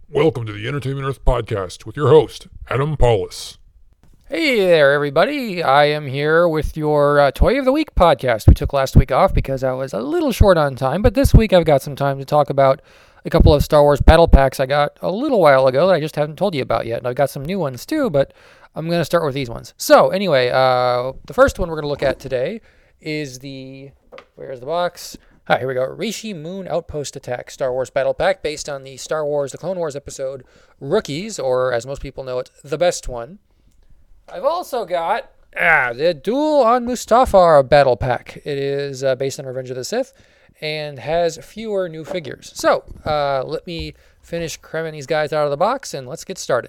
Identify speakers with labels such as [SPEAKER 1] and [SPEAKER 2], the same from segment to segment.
[SPEAKER 1] Welcome to the Entertainment Earth Podcast with your host, Adam Paulus.
[SPEAKER 2] Hey there, everybody. I am here with your Toy of the Week podcast. We took last week off because I was a little short on time, but this week I've got some time to talk about a couple of Star Wars battle packs I got a little while ago that I just haven't told you about yet. And I've got some new ones too, but I'm going to start with these ones. So anyway, the first one we're going to look at today is where's the box? Hi, here we go. Rishi Moon Outpost Attack Star Wars Battle Pack based on the The Clone Wars episode Rookies, or as most people know it, The Best One. I've also got the Duel on Mustafar Battle Pack. It is based on Revenge of the Sith and has fewer new figures. So, let me finish cramming these guys out of the box and let's get started.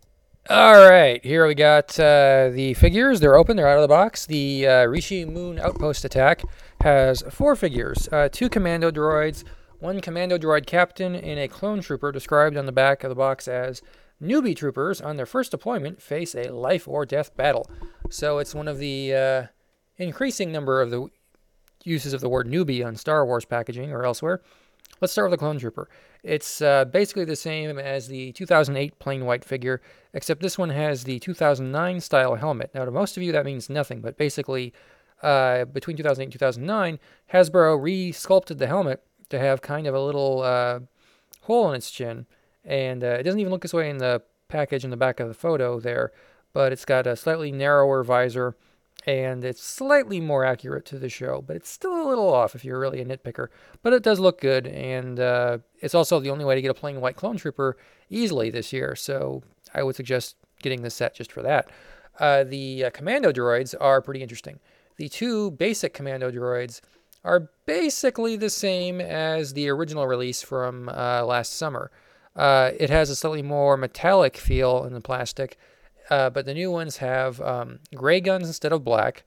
[SPEAKER 2] Alright, here we got the figures. They're open, they're out of the box. The Rishi Moon Outpost Attack has 4 figures, 2 commando droids, 1 commando droid captain, and a clone trooper described on the back of the box as newbie troopers on their first deployment face a life or death battle. So it's one of the increasing number of the uses of the word newbie on Star Wars packaging or elsewhere. Let's start with the clone trooper. It's basically the same as the 2008 plain white figure, except this one has the 2009 style helmet. Now, to most of you, that means nothing, but basically, between 2008 and 2009, Hasbro re-sculpted the helmet to have kind of a little hole in its chin, and it doesn't even look this way in the package in the back of the photo there, but it's got a slightly narrower visor, and it's slightly more accurate to the show, but it's still a little off if you're really a nitpicker. But it does look good, and it's also the only way to get a plain white clone trooper easily this year, so I would suggest getting this set just for that. The commando droids are pretty interesting. The 2 basic commando droids are basically the same as the original release from last summer. It has a slightly more metallic feel in the plastic, but the new ones have gray guns instead of black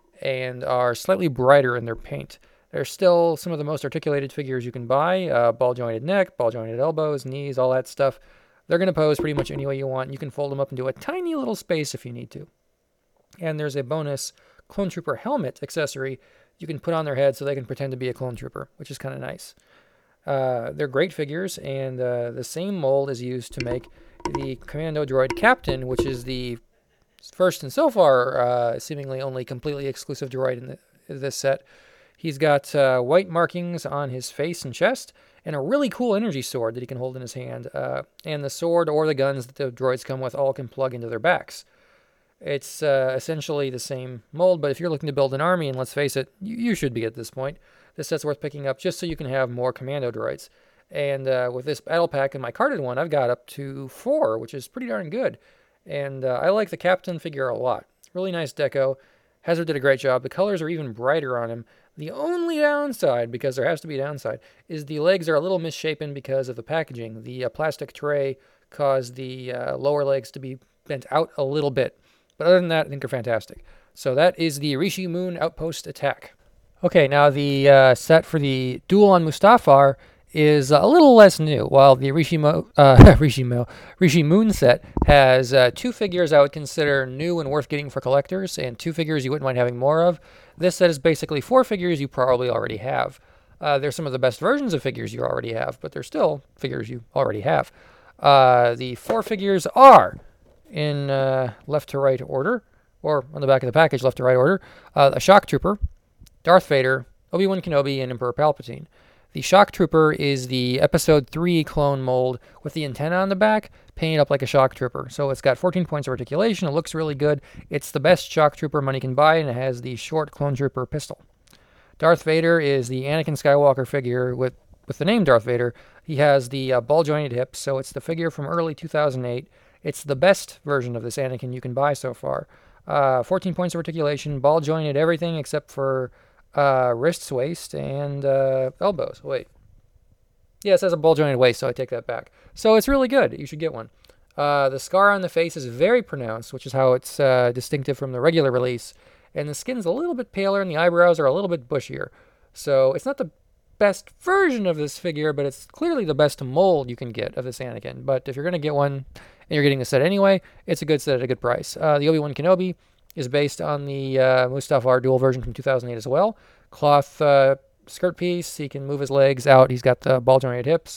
[SPEAKER 2] and are slightly brighter in their paint. They're still some of the most articulated figures you can buy, ball-jointed neck, ball-jointed elbows, knees, all that stuff. They're going to pose pretty much any way you want. You can fold them up into a tiny little space if you need to. And there's a bonus Clone Trooper helmet accessory you can put on their head so they can pretend to be a Clone Trooper, which is kind of nice. They're great figures, and the same mold is used to make the Commando Droid Captain, which is the first and so far seemingly only completely exclusive droid in this set. He's got white markings on his face and chest, and a really cool energy sword that he can hold in his hand. And the sword or the guns that the droids come with all can plug into their backs. It's essentially the same mold, but if you're looking to build an army, and let's face it, you should be at this point, this set's worth picking up just so you can have more commando droids. And with this battle pack and my carded one, I've got up to 4, which is pretty darn good. And I like the captain figure a lot. Really nice deco. Hazard did a great job. The colors are even brighter on him. The only downside, because there has to be a downside, is the legs are a little misshapen because of the packaging. The plastic tray caused the lower legs to be bent out a little bit. But other than that, I think they're fantastic. So that is the Rishi Moon Outpost Attack. Okay, now the set for the Duel on Mustafar is a little less new. While the Rishi Moon set has 2 figures I would consider new and worth getting for collectors, and 2 figures you wouldn't mind having more of, this set is basically 4 figures you probably already have. They're some of the best versions of figures you already have, but they're still figures you already have. The 4 figures are in left to right order, or on the back of the package, left to right order, a Shock Trooper, Darth Vader, Obi-Wan Kenobi, and Emperor Palpatine. The Shock Trooper is the Episode 3 clone mold with the antenna on the back, painted up like a Shock Trooper. So it's got 14 points of articulation, it looks really good. It's the best Shock Trooper money can buy, and it has the short Clone Trooper pistol. Darth Vader is the Anakin Skywalker figure with the name Darth Vader. He has the ball-jointed hips, so it's the figure from early 2008. It's the best version of this Anakin you can buy so far. 14 points of articulation, ball-jointed everything except for wrists, waist, and elbows. Wait. Yeah, it says a ball-jointed waist, so I take that back. So it's really good. You should get one. The scar on the face is very pronounced, which is how it's distinctive from the regular release. And the skin's a little bit paler, and the eyebrows are a little bit bushier. So it's not the best version of this figure, but it's clearly the best mold you can get of this Anakin. But if you're going to get one, and you're getting the set anyway, it's a good set at a good price. The Obi-Wan Kenobi is based on the Mustafar dual version from 2008 as well. Cloth skirt piece, he can move his legs out, he's got the ball-jointed hips.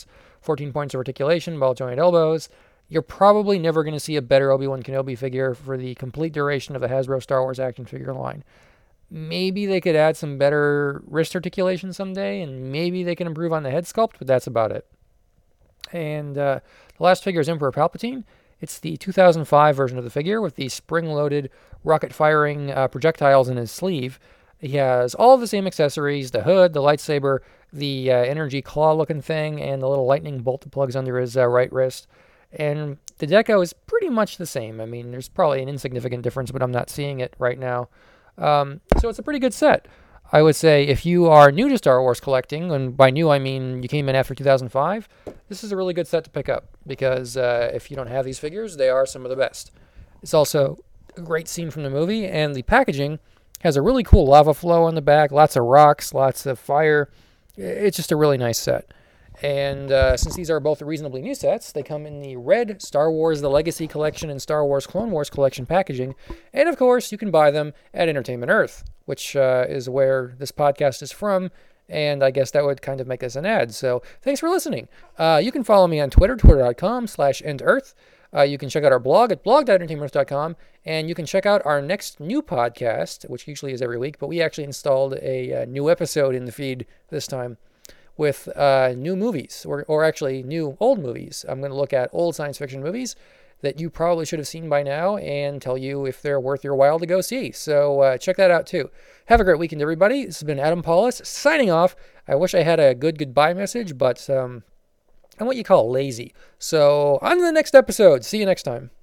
[SPEAKER 2] 14 points of articulation, ball joint elbows. You're probably never going to see a better Obi-Wan Kenobi figure for the complete duration of the Hasbro Star Wars action figure line. Maybe they could add some better wrist articulation someday, and maybe they can improve on the head sculpt, but that's about it. And the last figure is Emperor Palpatine. It's the 2005 version of the figure with the spring-loaded rocket-firing projectiles in his sleeve. He has all of the same accessories, the hood, the lightsaber, the energy claw-looking thing, and the little lightning bolt that plugs under his right wrist. And the deco is pretty much the same. I mean, there's probably an insignificant difference, but I'm not seeing it right now. So it's a pretty good set. I would say if you are new to Star Wars collecting, and by new I mean you came in after 2005, this is a really good set to pick up because if you don't have these figures, they are some of the best. It's also a great scene from the movie, and the packaging has a really cool lava flow on the back, lots of rocks, lots of fire. It's just a really nice set. And since these are both reasonably new sets, they come in the red Star Wars The Legacy Collection and Star Wars Clone Wars Collection packaging. And of course, you can buy them at Entertainment Earth, which is where this podcast is from. And I guess that would kind of make us an ad. So thanks for listening. You can follow me on Twitter, twitter.com/entearth. You can check out our blog at blog.entertainmentearth.com. And you can check out our next new podcast, which usually is every week. But we actually installed a new episode in the feed this time, with new movies, or actually new old movies. I'm going to look at old science fiction movies that you probably should have seen by now and tell you if they're worth your while to go see. So check that out too. Have a great weekend, everybody. This has been Adam Paulus signing off. I wish I had a good goodbye message, but I'm what you call lazy. So on to the next episode. See you next time.